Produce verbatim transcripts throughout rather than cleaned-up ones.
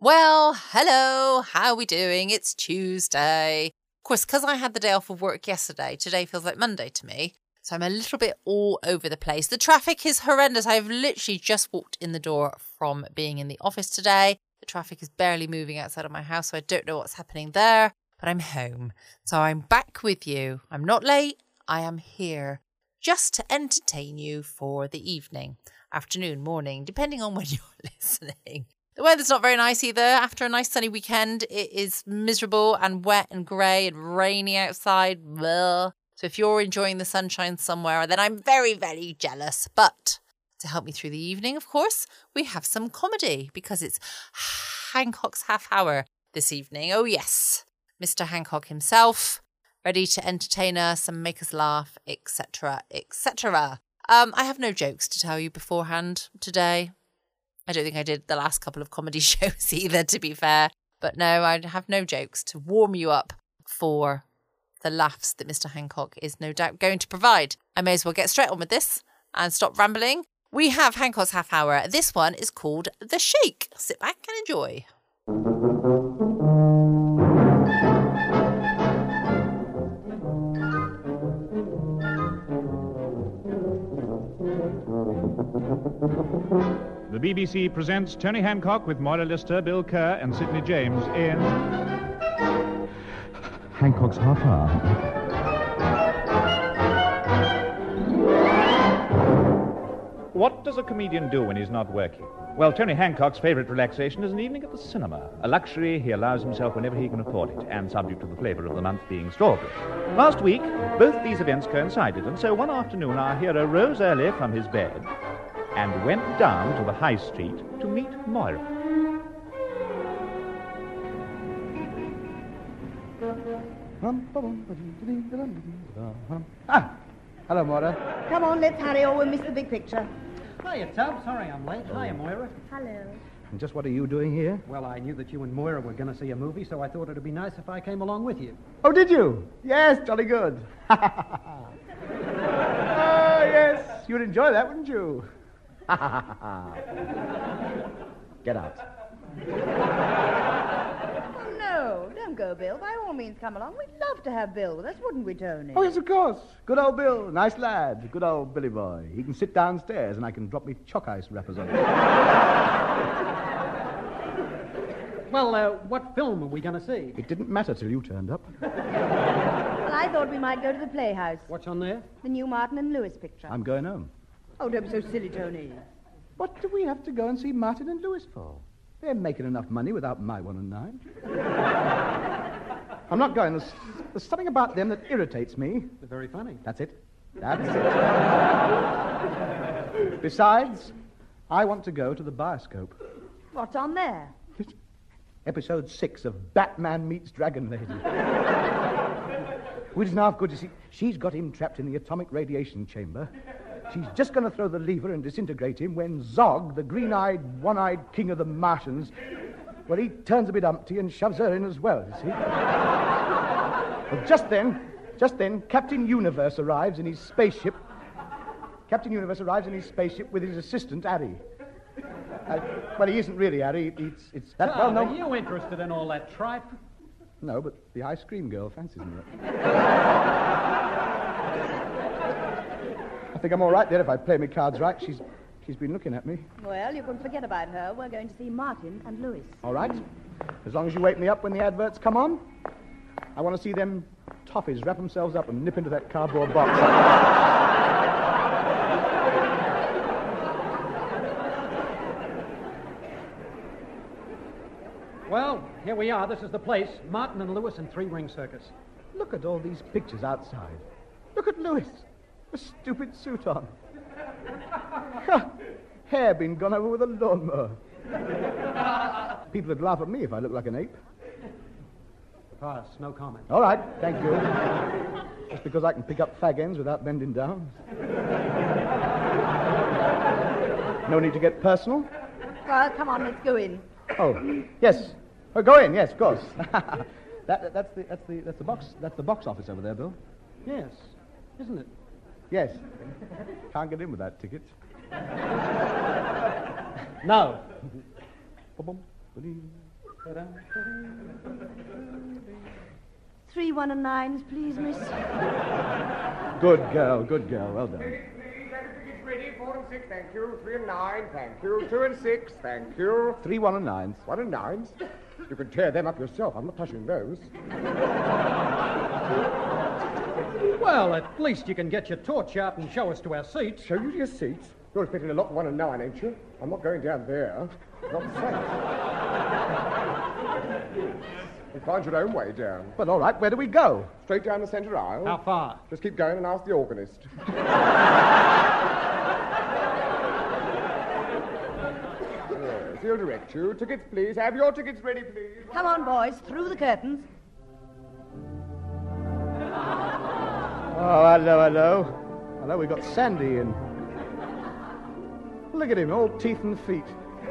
Well, hello, how are we doing? It's Tuesday. Of course, because I had the day off of work yesterday, today feels like Monday to me. So I'm a little bit all over the place. The traffic is horrendous. I've literally just walked in the door from being in the office today. The traffic is barely moving outside of my house, so I don't know what's happening there. But I'm home. So I'm back with you. I'm not late. I am here just to entertain you for the evening, afternoon, morning, depending on when you're listening. The weather's not very nice either. After a nice sunny weekend, it is miserable and wet and grey and rainy outside. Blah. So if you're enjoying the sunshine somewhere, then I'm very, very jealous. But to help me through the evening, of course, we have some comedy because it's Hancock's half hour this evening. Oh, yes. Mister Hancock himself, ready to entertain us and make us laugh, et cetera, et cetera. Um, I have no jokes to tell you beforehand today. I don't think I did the last couple of comedy shows either, to be fair. But no, I have no jokes to warm you up for the laughs that Mister Hancock is no doubt going to provide. I may as well get straight on with this and stop rambling. We have Hancock's half hour. This one is called The Shake. Sit back and enjoy. The B B C presents Tony Hancock with Moira Lister, Bill Kerr and Sidney James in Hancock's half hour. What does a comedian do when he's not working? Well, Tony Hancock's favourite relaxation is an evening at the cinema, a luxury he allows himself whenever he can afford it, and subject to the flavour of the month being strawberry. Last week, both these events coincided, and so one afternoon our hero rose early from his bed and went down to the high street to meet Moira. Ah, hello, Moira. Come on, let's hurry or we'll miss the big picture. Hiya, Tubb. Sorry I'm late. Hiya, Moira. Hello. And just what are you doing here? Well, I knew that you and Moira were going to see a movie, so I thought it would be nice if I came along with you. Oh, did you? Yes, jolly good. Oh, yes, you'd enjoy that, wouldn't you? Get out. Oh, no, don't go, Bill. By all means, come along. We'd love to have Bill with us, wouldn't we, Tony? Oh, yes, of course. Good old Bill. Nice lad. Good old Billy boy. He can sit downstairs and I can drop me chalk ice wrappers on him. Well, uh, what film are we going to see? It didn't matter till you turned up. Well, I thought we might go to the Playhouse. What's on there? The new Martin and Lewis picture. I'm going home. Oh, don't be so silly, Tony. What do we have to go and see Martin and Lewis for? They're making enough money without my one and nine. I'm not going. There's, there's something about them that irritates me. They're very funny. That's it. That's it. Besides, I want to go to the Bioscope. What's on there? Episode six of Batman Meets Dragon Lady. Which is half good, you see. She's got him trapped in the atomic radiation chamber. She's just going to throw the lever and disintegrate him when Zog, the green-eyed, one-eyed king of the Martians, well, he turns a bit umpty and shoves her in as well, you see. Well, just then, just then, Captain Universe arrives in his spaceship. Captain Universe arrives in his spaceship with his assistant, Harry. Uh, well, he isn't really Harry. It's, it's that Tubb, well-known... are you interested in all that tripe? No, but the ice cream girl fancies me. I think I'm all right there if I play my cards right. She's she's been looking at me. Well, you can forget about her. We're going to see Martin and Lewis. All right. As long as you wake me up when the adverts come on. I want to see them toffees wrap themselves up and nip into that cardboard box. Well, here we are. This is the place. Martin and Lewis and Three Ring Circus. Look at all these pictures outside. Look at Lewis. A stupid suit on. Hair been gone over with a lawnmower. People would laugh at me if I looked like an ape. Pass. No comment. All right, thank you. Just because I can pick up fag ends without bending down. No need to get personal. Well, come on, let's go in. Oh, yes. Oh, go in, yes, of course. that, that's, the, that's, the, that's, the box, that's the box office over there, Bill. Yes, isn't it? Yes. Can't get in without tickets. No. Three one and nines, please, miss. Good girl, good girl. Well done. Tickets ready. Four and six, thank you. Three and nine, thank you. Two and six, thank you. Three, one, and nines. One and nines? You can tear them up yourself. I'm not touching those. Well, at least you can get your torch out and show us to our seats. Show you your seats? You're expecting a lot one and nine, ain't you? I'm not going down there. Not safe. You find your own way down. Well, all right, where do we go? Straight down the centre aisle. How far? Just keep going and ask the organist. Yes, he'll direct you. Tickets, please. Have your tickets ready, please. Come on, boys, through the curtains. Oh, hello, hello. Hello, we got Sandy in. Look at him, all teeth and feet.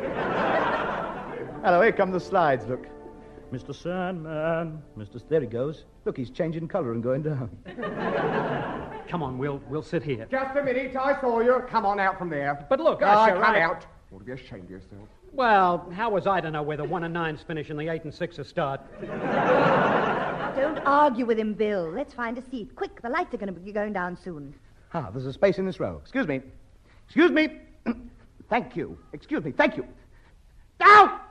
Hello, here come the slides, look. Mister Sandman. Mister There he goes. Look, he's changing colour and going down. Come on, we'll we'll sit here. Just a minute, I saw you. Come on out from there. But look, Ah, Usher, come I- out. You ought to be ashamed of yourself. Well, how was I to know where the one and nines finish and the eight and sixes start? Don't argue with him, Bill. Let's find a seat. Quick, the lights are going to be going down soon. Ah, there's a space in this row. Excuse me. Excuse me. Thank you. Excuse me. Thank you. Down!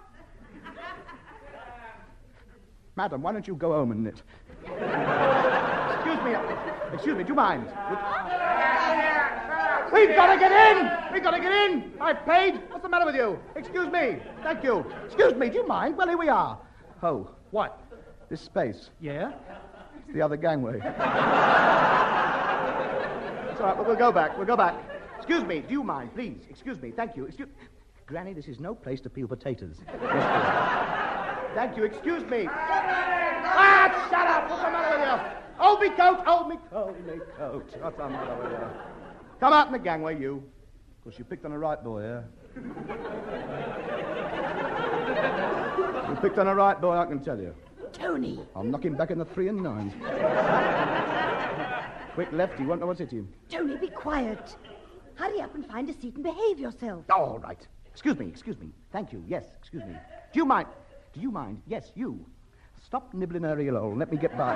Madam, why don't you go home and knit? Excuse me. Excuse me. Do you mind? We've got to get in! We've got to get in! I've paid. What's the matter with you? Excuse me. Thank you. Excuse me. Do you mind? Well, here we are. Oh, What? this space. Yeah? It's the other gangway. It's all right, but we'll go back. We'll go back. Excuse me. Do you mind, please? Excuse me. Thank you. Excuse... Granny, this is no place to peel potatoes. Thank you. Excuse me. Ah, shut up! What's the matter with you? Hold me coat! Hold me coat! Hold me coat! What's the matter with you? Come out in the gangway, you. Of course, you picked on a right boy, yeah? You picked on a right boy, I can tell you. Tony. I'll knock him back in the three and nines. Quick left, he won't know what's hit him. Tony, be quiet. Hurry up and find a seat and behave yourself. Oh, all right. Excuse me, excuse me. Thank you. Yes, excuse me. Do you mind? Do you mind? Yes, you. Stop nibbling her earhole and let me get by.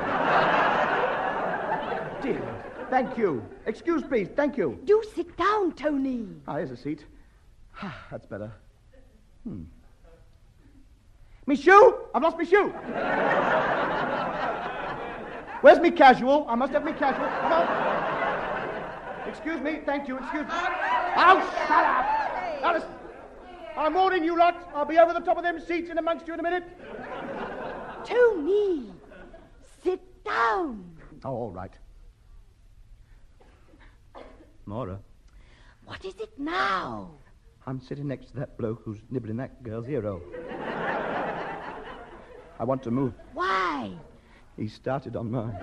Dear. Thank you. Excuse, please. Thank you. Do sit down, Tony. Ah, here's a seat. That's better. Hmm. Me shoe! I've lost me shoe! Where's me casual? I must have me casual. Come on. Excuse me. Thank you. Excuse me. Oh, shut up! Alice, I'm warning you lot. I'll be over the top of them seats in amongst you in a minute. Tony, sit down. Oh, all right. Maura, What is it now? I'm sitting next to that bloke who's nibbling that girl's earhole. I want to move. Why? He started on mine.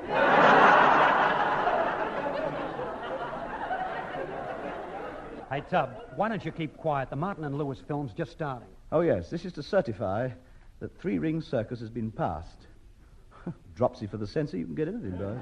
Hey, Tub, why don't you keep quiet? The Martin and Lewis film's just starting. Oh, yes, this is to certify that Three Ring Circus has been passed. Dropsy for the censor, you can get anything, boy.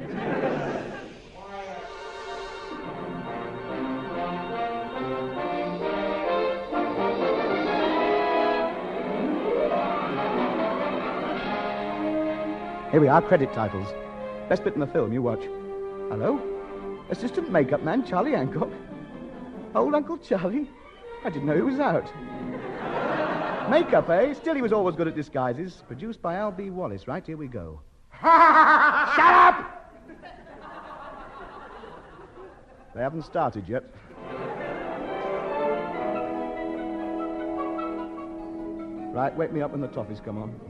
Here we are, credit titles. Best bit in the film, you watch. Hello? Assistant makeup man, Charlie Hancock. Old Uncle Charlie? I didn't know he was out. Makeup, eh? Still, he was always good at disguises. Produced by Al B. Wallace. Right, here we go. Shut up! They haven't started yet. Right, wake me up when the toffees come on.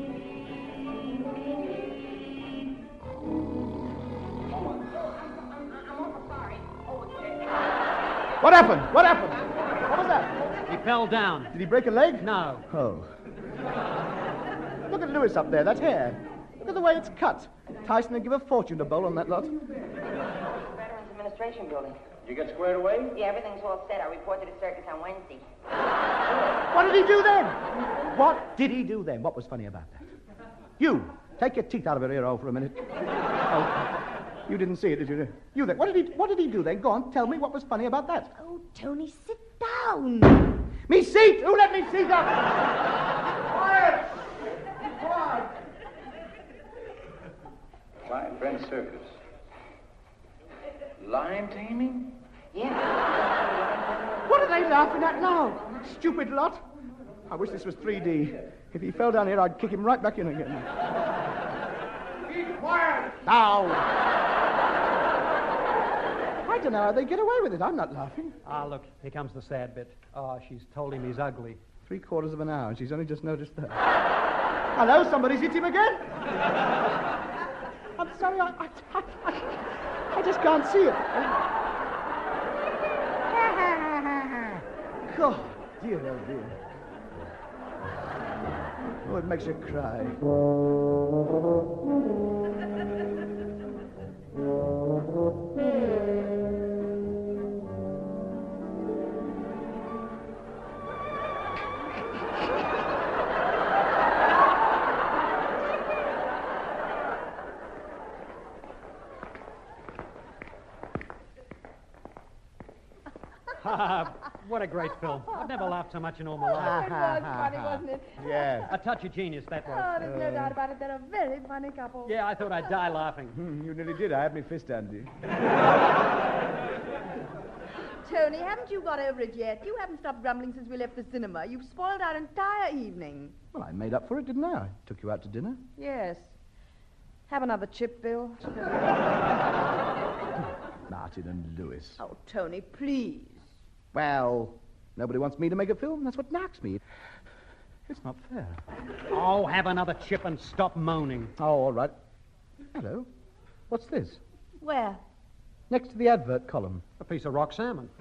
What happened? What happened? What was that? He fell down. Did he break a leg? No. Oh. Look at Lewis up there, that hair. Look at the way it's cut. Tyson would give a fortune to bowl on that lot. Veterans Administration Building. You get squared away? Yeah, everything's all set. I reported to circus on Wednesday. What did he do then? What did he do then? What was funny about that? You, take your teeth out of her ear hole for a minute. Oh, you didn't see it, did you? You then. What did he? What did he do then? Go on, tell me what was funny about that. Oh, Tony, sit down. Me seat. Who let me seat up? Quiet! circus. Lion taming? Yeah. What are they laughing at now? Stupid lot. I wish this was three D. If he fell down here, I'd kick him right back in again. Keep quiet! Now! I don't know how they get away with it. I'm not laughing. Ah, look, here comes the sad bit. Oh, she's told him he's ugly. Three quarters of an hour, and she's only just noticed that. Hello, somebody's hit him again. I'm sorry, I, I, I, I just can't see it. God, dear, oh dear. Oh, it makes you cry. What a great film. I've never laughed so much in all my life. It was funny, wasn't it? Yes. A touch of genius, that was. Oh, there's no doubt about it. They're a very funny couple. Yeah, I thought I'd die laughing. Hmm, you nearly did. I had my fist handy. Tony, haven't you got over it yet? You haven't stopped grumbling since we left the cinema. You've spoiled our entire evening. Well, I made up for it, didn't I? I took you out to dinner. Yes. Have another chip, Bill. Martin and Lewis. Oh, Tony, please. Well, nobody wants me to make a film. That's what knocks me. It's not fair. Oh, have another chip and stop moaning. Oh, all right. Hello. What's this? Where? Next to the advert column. A piece of rock salmon.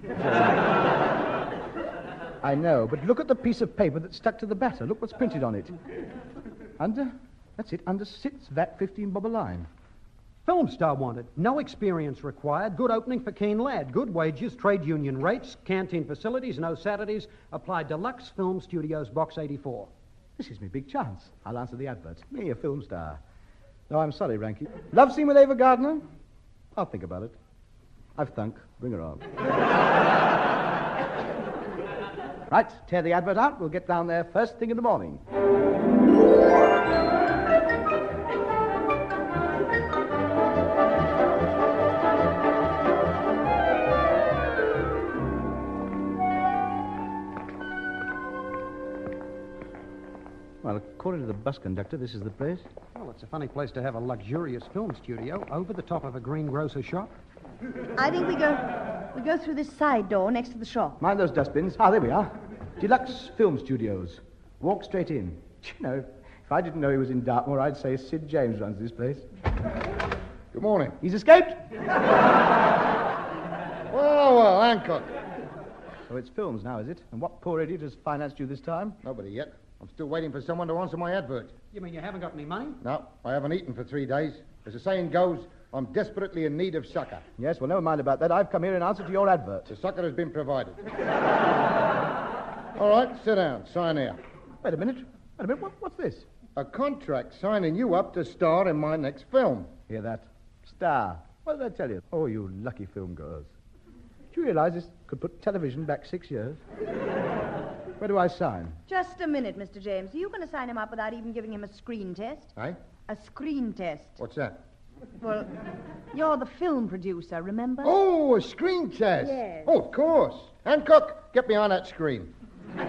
I know, but look at the piece of paper that's stuck to the batter. Look what's printed on it. Under, that's it, under sits V A T fifteen bob a line. Film star wanted. No experience required. Good opening for keen lad. Good wages, trade union rates, canteen facilities, no Saturdays. Apply Deluxe Film Studios, Box eighty-four. This is me big chance. I'll answer the advert. Me, a film star. No, I'm sorry, Ranky. Love scene with Ava Gardner? I'll think about it. I've thunk. Bring her on. Right, tear the advert out. We'll get down there first thing in the morning. Well, according to the bus conductor, this is the place. Well, it's a funny place to have a luxurious film studio over the top of a greengrocer shop. I think we go we go through this side door next to the shop. Mind those dustbins. Ah, there we are. Deluxe Film Studios. Walk straight in. You know, if I didn't know he was in Dartmoor, I'd say Sid James runs this place. Good morning. He's escaped? Well, well, Hancock. So it's films now, is it? And what poor idiot has financed you this time? Nobody yet. I'm still waiting for someone to answer my advert. You mean you haven't got any money? No, I haven't eaten for three days. As the saying goes, I'm desperately in need of succor. Yes, well, never mind about that. I've come here in answer to your advert. The succor has been provided. All right, sit down. Sign here. Wait a minute. Wait a minute. What, what's this? A contract signing you up to star in my next film. Hear that? Star. What did I tell you? Oh, you lucky film goers. Do you realize this could put television back six years? Where do I sign? Just a minute, Mister James. Are you going to sign him up without even giving him a screen test? Eh? A screen test. What's that? Well, you're the film producer, remember? Oh, a screen test. Yes. Oh, of course. Hancock, get behind that screen. Oh,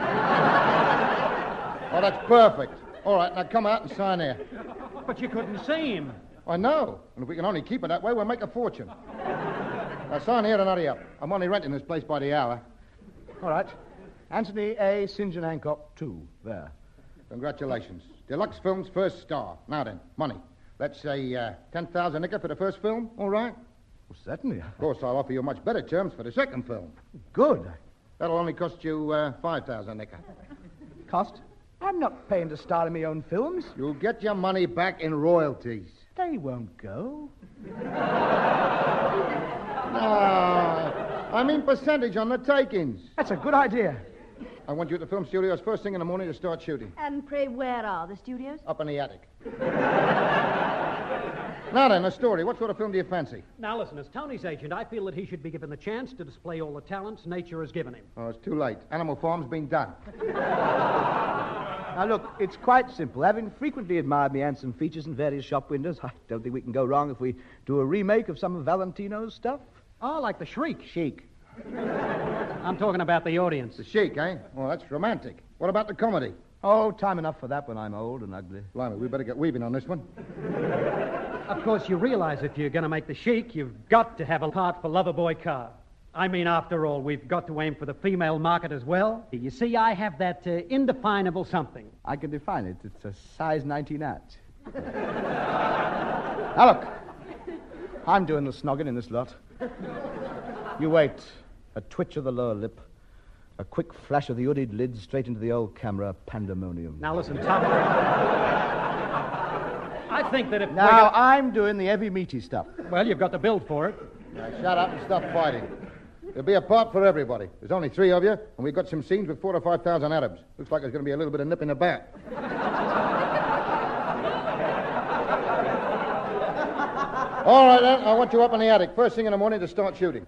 that's perfect. All right, now come out and sign here. But you couldn't see him. I know. And if we can only keep it that way, we'll make a fortune. Now sign here and hurry up. I'm only renting this place by the hour. All right. Anthony A. Saint John Hancock, two. There. Congratulations. Deluxe Film's first star. Now then, money. Let's say uh, ten thousand nicker for the first film, all right? Well, certainly. Of course, I'll offer you much better terms for the second film. Good. That'll only cost you uh, five thousand nicker. Cost? I'm not paying to star in my own films. You'll get your money back in royalties. They won't go. No, I mean percentage on the takings. That's a good idea. I want you at the film studios first thing in the morning to start shooting. And pray, where are the studios? Up in the attic. Now then, a story. What sort of film do you fancy? Now listen, as Tony's agent, I feel that he should be given the chance to display all the talents nature has given him. Oh, it's too late. Animal Farm's been done. Now, look, it's quite simple. Having frequently admired my handsome features in various shop windows, I don't think we can go wrong if we do a remake of some of Valentino's stuff. Oh, like the Shriek. Chic. I'm talking about the audience. The Sheik, eh? Well, that's romantic. What about the comedy? Oh, time enough for that when I'm old and ugly. Blimey, we better get weaving on this one. Of course, you realize if you're going to make the Sheik, you've got to have a part for Loverboy Carr. I mean, after all, we've got to aim for the female market as well. You see, I have that uh, indefinable something. I can define it. It's a size nineteen at. Now, look. I'm doing the snogging in this lot. You wait. A twitch of the lower lip. A quick flash of the hooded lid straight into the old camera. Pandemonium. Now, listen, Tom. I think that if... Now, gonna... I'm doing the heavy, meaty stuff. Well, you've got the build for it. Now, shut up and stop fighting. There'll be a part for everybody. There's only three of you, and we've got some scenes with four or five thousand Arabs. Looks like there's going to be a little bit of nip in the back. All right, then. I want you up in the attic first thing in the morning to start shooting.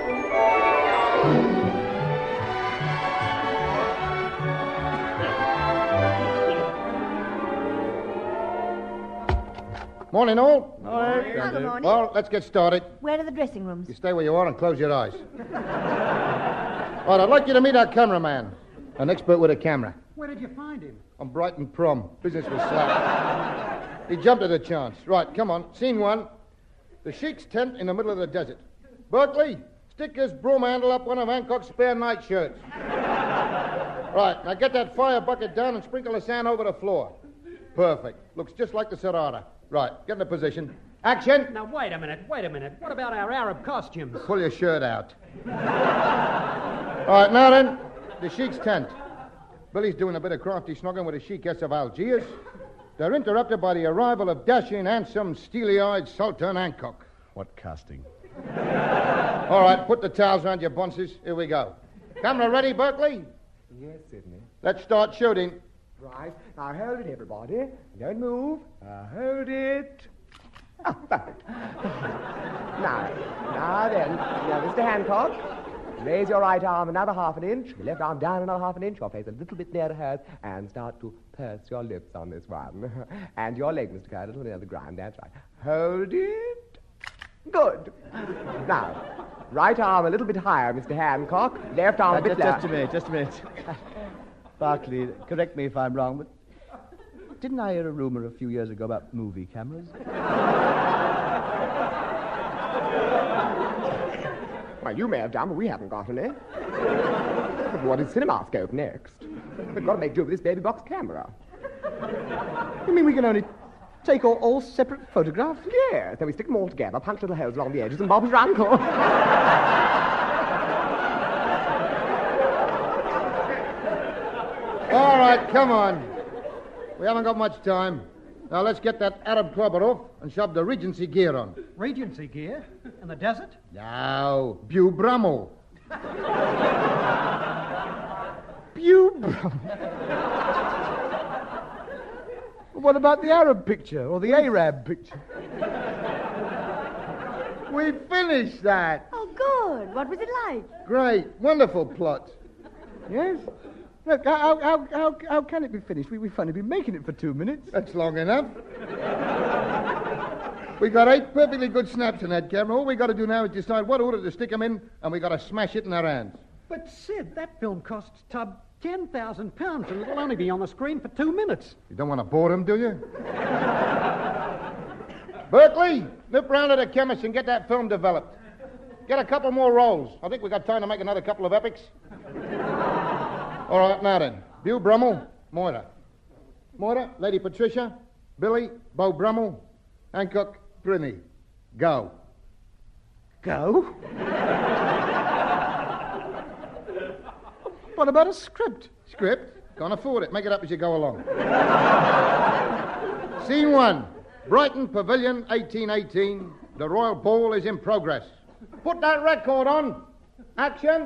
Morning, all. Morning. Good morning. Well, let's get started. Where are the dressing rooms? You stay where you are and close your eyes. All right, I'd like you to meet our cameraman, an expert with a camera. Where did you find him? On Brighton Prom. Business was slack. He jumped at the chance. Right, come on. Scene one. The Sheik's tent in the middle of the desert. Berkeley, stick his broom handle up one of Hancock's spare nightshirts. Right, now get that fire bucket down and sprinkle the sand over the floor. Perfect. Looks just like the Serrata. Right, get in a position. Action! Now, wait a minute, wait a minute. What about our Arab costumes? Pull your shirt out. All right, now then, the Sheik's tent. Billy's doing a bit of crafty snogging with the Sheikess of Algiers. They're interrupted by the arrival of dashing, handsome, steely-eyed Sultan Hancock. What casting? All right, put the towels around your bunces. Here we go. Camera ready, Berkeley? Yes, Sidney. Let's start shooting. Right. Now hold it, everybody. Don't move. Now hold it. Oh, perfect. now, now then, now, Mister Hancock, raise your right arm another half an inch, your left arm down another half an inch, your face a little bit nearer hers, and start to purse your lips on this one. And your leg, Mister Carr, a little near the ground. That's right. Hold it. Good. Now, right arm a little bit higher, Mister Hancock. Left arm Uh, a bit just, lower. just a minute, just a minute. Barclay, correct me if I'm wrong, but didn't I hear a rumor a few years ago about movie cameras? Well, you may have done, but we haven't got any. But what is CinemaScope next? We've got to make do with this baby box camera. You mean we can only take all, all separate photographs? Yes, then we stick them all together, punch little holes along the edges, and Bob's your uncle. All right, come on. We haven't got much time. Now let's get that Arab clobber off and shove the Regency gear on. Regency gear? In the desert? Now, Bew Brummel. Bew Brummel. What about the Arab picture or the Arab picture? We finished that. Oh, good. What was it like? Great. Wonderful plot. Yes? Look, how, how, how, how can it be finished? We, we've only been making it for two minutes. That's long enough. We got eight perfectly good snaps in that camera. All we got to do now is decide what order to stick them in, and we got to smash it in our hands. But, Sid, that film cost Tubb ten thousand pounds, and it'll only be on the screen for two minutes. You don't want to bore them, do you? Berkeley, nip round to the chemist and get that film developed. Get a couple more rolls. I think we got time to make another couple of epics. All right, now then. Bew Brummel, Moira. Moira, Lady Patricia, Billy, Beau Brummel, Hancock, Brinny. Go. Go? What about a script? Script? Can't afford it. Make it up as you go along. Scene one. Brighton Pavilion, eighteen eighteen. The Royal Ball is in progress. Put that record on. Action.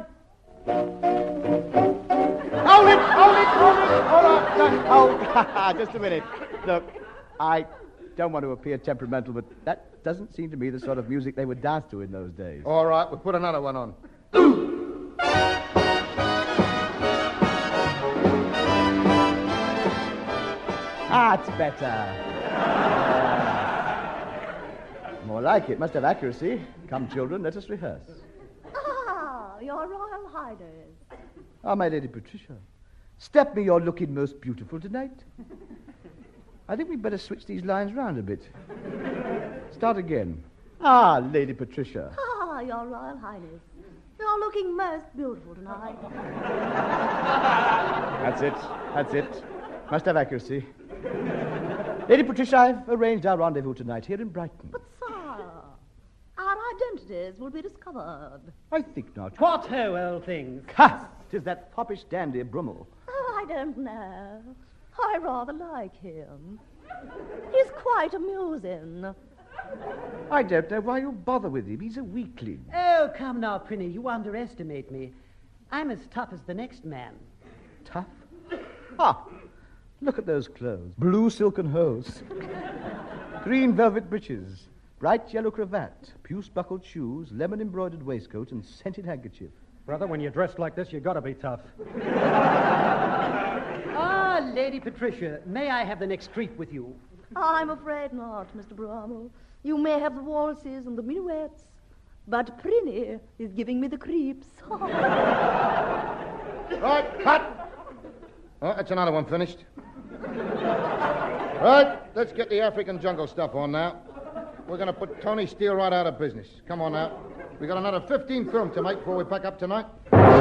Hold it, hold it, hold it, hold on. No, hold. Just a minute. Look, I don't want to appear temperamental, but that doesn't seem to me the sort of music they would dance to in those days. All right, we'll put another one on. That's better. More like it. Must have accuracy. Come, children, let us rehearse. Ah, your Royal Highness. Ah, my Lady Patricia. Step me, you're looking most beautiful tonight. I think we'd better switch these lines round a bit. Start again. Ah, Lady Patricia. Ah, your Royal Highness. You're looking most beautiful tonight. That's it. That's it. Must have accuracy. Lady Patricia, I've arranged our rendezvous tonight here in Brighton. But, sir, our identities will be discovered. I think not. What ho, old things? Ha! 'Tis that foppish dandy Brummel. Oh, I don't know. I rather like him. He's quite amusing. I don't know why you bother with him. He's a weakling. Oh, come now, Prinny, you underestimate me. I'm as tough as the next man. Tough? Ha! Look at those clothes. Blue silken hose. Green velvet breeches. Bright yellow cravat. Puce-buckled shoes. Lemon-embroidered waistcoat and scented handkerchief. Brother, when you're dressed like this, you've got to be tough. Ah, Lady Patricia, may I have the next treat with you? I'm afraid not, Mister Brummel. You may have the waltzes and the minuets, but Prinny is giving me the creeps. Right, cut. Oh, that's another one finished. Right, let's get the African jungle stuff on now. We're going to put Tony Steele right out of business. Come on now. We got another fifteen film to make before we pack up tonight.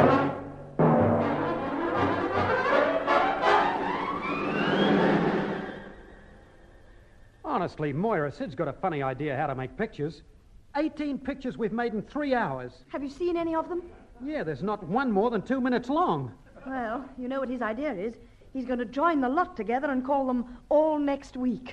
Honestly, Moira, Sid's got a funny idea how to make pictures. Eighteen pictures we've made in three hours. Have you seen any of them? Yeah, there's not one more than two minutes long. Well, you know what his idea is. He's going to join the lot together and call them All Next Week.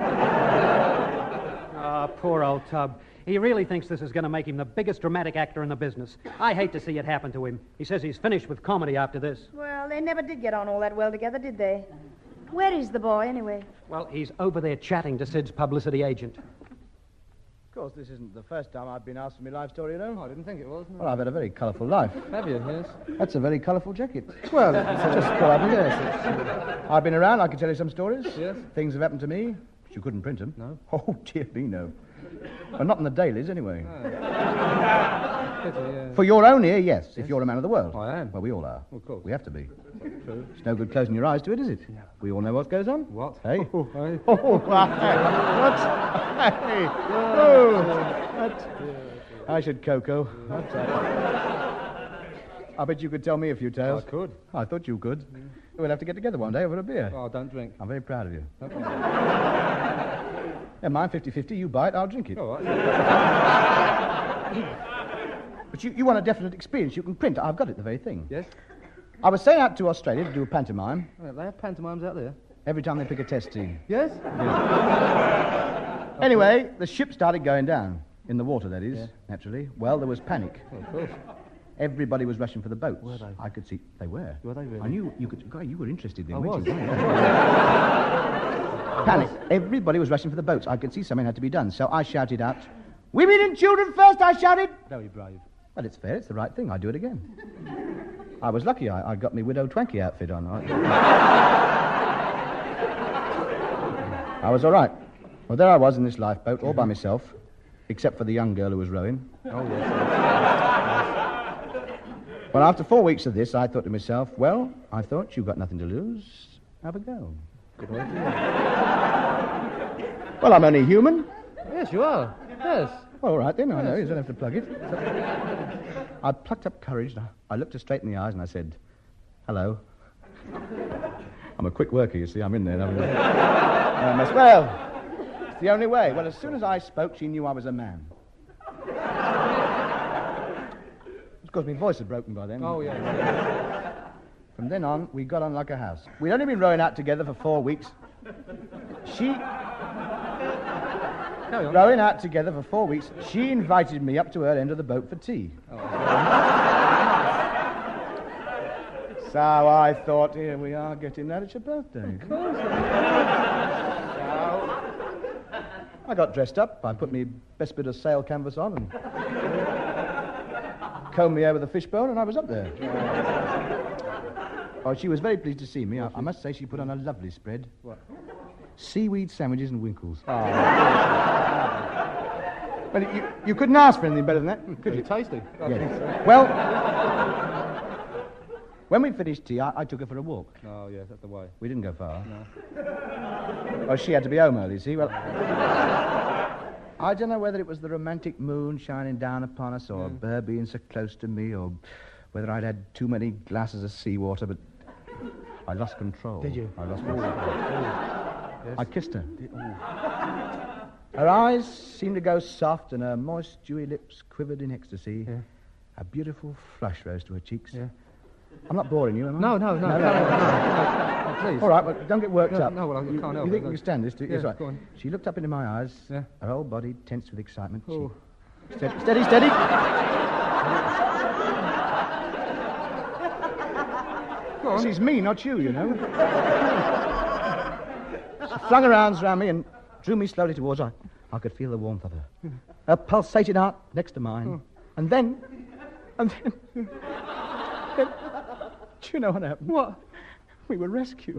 Ah, poor old Tub. He really thinks this is going to make him the biggest dramatic actor in the business. I hate to see it happen to him. He says he's finished with comedy after this. Well, they never did get on all that well together, did they? Where is the boy, anyway? Well, he's over there chatting to Sid's publicity agent. Of course, this isn't the first time I've been asked for my life story, you know. I didn't think it was. No. Well, I've had a very colourful life. Have you? Yes. That's a very colourful jacket. Well, it's just what I've been doing. I've been around. I can tell you some stories. Yes. Things have happened to me, but you couldn't print them. No. Oh, dear me, no. Well, not in the dailies, anyway. Oh. Pity, yeah. For your own ear, yes, yes, if you're a man of the world. I am. Well, we all are. Of course. We have to be. True. It's no good closing your eyes to it, is it? No. We all know what goes on. What? Hey? Oh, hey. Oh, what? Hey. Oh, what? I should Coco. I bet you could tell me a few tales. I could. I thought you could. Mm. We'll have to get together one day over a beer. Oh, I don't drink. I'm very proud of you. Okay. Yeah, mine fifty-fifty. You buy it, I'll drink it. All right. But you, you want a definite experience you can print. I've got it, the very thing. Yes? I was sailing out to Australia to do a pantomime. Oh, they have pantomimes out there. Every time they pick a test team. Yes? Yes. Anyway, the ship started going down. In the water, that is, yeah. Naturally. Well, there was panic. Oh, of course. Everybody was rushing for the boats. Were they? I could see... They were. Were they really? I knew you could... God, you were interested then, I weren't was. you? Panic. Everybody was rushing for the boats. I could see something had to be done. So I shouted out, "Women and children first," I shouted. Very brave. Well, it's fair. It's the right thing. I'd do it again. I was lucky. I, I got my Widow Twanky outfit on. I, I was all right. Well, there I was in this lifeboat, all by myself, except for the young girl who was rowing. Oh, yes. Well, after four weeks of this, I thought to myself, well, I thought, you've got nothing to lose. Have a go. Good idea. Well, I'm only human. Yes, you are. Yes. All right, then. I know. You don't have to plug it. I plucked up courage. And I looked her straight in the eyes and I said, "Hello." I'm a quick worker, you see. I'm in there. I'm in there. Um, well, it's the only way. Well, as soon as I spoke, she knew I was a man. Of course, my voice had broken by then. Oh, yeah. From then on, we got on like a house. We'd only been rowing out together for four weeks. She... Rowing out together for four weeks, she invited me up to her end of the boat for tea. Oh. So I thought, here we are getting that. It's your birthday. Of course. So, I got dressed up. I put my best bit of sail canvas on and combed me hair with a fishbone, and I was up there. Oh, she was very pleased to see me. I, I must say she put on a lovely spread. What? Seaweed sandwiches and winkles. Oh. Well, you, you couldn't ask for anything better than that, could you? Tasty. Yes. Well, when we finished tea, I, I took her for a walk. Oh, yes, that's the way. We didn't go far. No. Oh, she had to be home early, see? Well, I don't know whether it was the romantic moon shining down upon us or Mm. her being so close to me or whether I'd had too many glasses of seawater, but I lost control. Did you? I lost control. Yes. I kissed her. Did- oh. Her eyes seemed to go soft and her moist, dewy lips quivered in ecstasy. Yeah. A beautiful flush rose to her cheeks. Yeah. I'm not boring you, am I? No, no, no, no, no, no, no, no, please. All right, well, don't get worked No, up. no, well, I you, can't help You it, think no. you can stand this? Do you? Yeah, Yes, right. go on. She looked up into my eyes. Yeah. Her whole body tense with excitement. She- Oh. Steady, steady, steady. This is me, not you, you know. She flung her arms round me and drew me slowly towards her. I could feel the warmth of her. Her pulsating heart next to mine. Oh. And then... And then... then do you know what happened? What? We were rescued.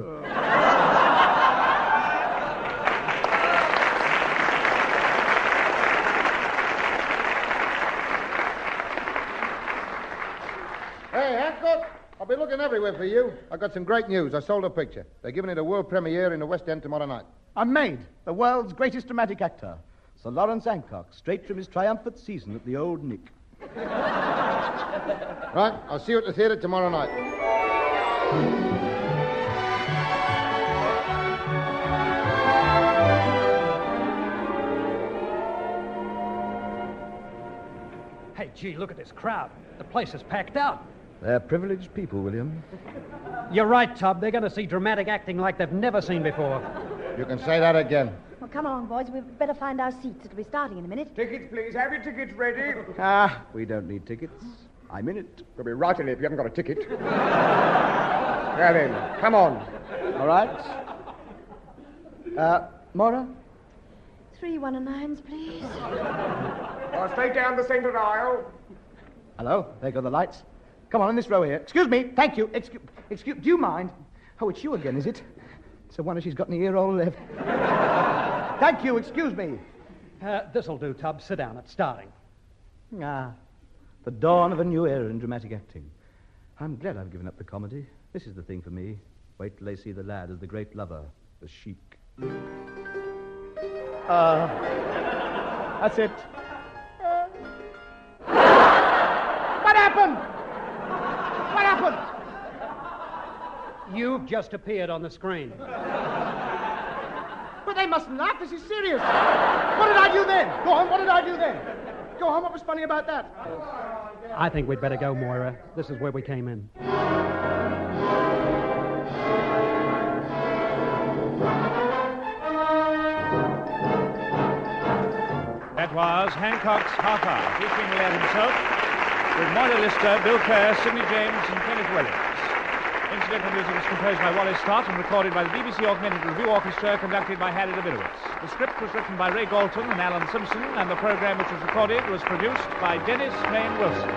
Hey, Hancock, I'll be looking everywhere for you. I got some great news. I sold a picture. They're giving it a world premiere in the West End tomorrow night. I'm made the world's greatest dramatic actor. Sir Lawrence Hancock, straight from his triumphant season at the Old Nick. Right, I'll see you at the theatre tomorrow night. Hey, gee, look at this crowd. The place is packed out. They're privileged people, William. You're right, Tub. They're going to see dramatic acting like they've never seen before. You can say that again. Well, come along, boys. We'd better find our seats. It'll be starting in a minute. Tickets, please. Have your tickets ready. Ah, we don't need tickets. I'm in it. You'll be right in it if you haven't got a ticket. Well then, come on. All right. Uh, Maura? Three one and nines, please. Oh, straight down the centre aisle. Hello, there go the lights. Come on, in this row here. Excuse me, thank you. Excuse, excuse, do you mind? Oh, it's you again, is it? It's the one that she's got any ear all left. Thank you, excuse me. Uh, this'll do, Tub. Sit down. It's starting. Ah, the dawn of a new era in dramatic acting. I'm glad I've given up the comedy. This is the thing for me. Wait till they see the lad as the great lover, the Sheik. Uh, that's it. What happened? What happened? You've just appeared on the screen. But they mustn't laugh. This is serious. What did I do then? Go on, what did I do then? Go on, what was funny about that? I think we'd better go, Moira. This is where we came in. That was Hancock's Half Hour, featuring the lad himself, with Moira Lister, Bill Kerr, Sidney James, and Kenneth Williams. Incidental music was composed by Wallace Stott and recorded by the B B C Augmented Review Orchestra, conducted by Harry Rabinowitz. The script was written by Ray Galton and Alan Simpson, and the program which was recorded was produced by Dennis Payne Wilson.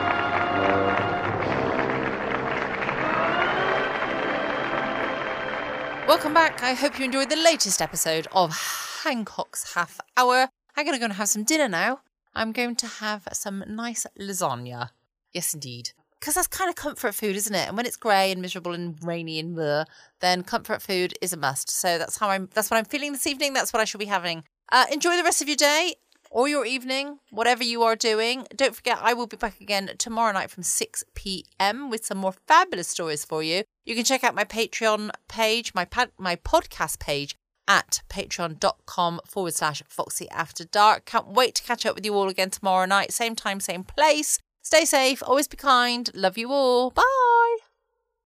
Welcome back. I hope you enjoyed the latest episode of Hancock's Half Hour. I'm going to go and have some dinner now. I'm going to have some nice lasagna. Yes, indeed. Because that's kind of comfort food, isn't it? And when it's grey and miserable and rainy and bleh, then comfort food is a must. So that's how I'm. That's what I'm feeling this evening. That's what I shall be having. Uh, enjoy the rest of your day or your evening, whatever you are doing. Don't forget, I will be back again tomorrow night from six p.m. with some more fabulous stories for you. You can check out my Patreon page, my pad, my podcast page at patreon.com forward slash Foxy After Dark. Can't wait to catch up with you all again tomorrow night. Same time, same place. Stay safe. Always be kind. Love you all. Bye.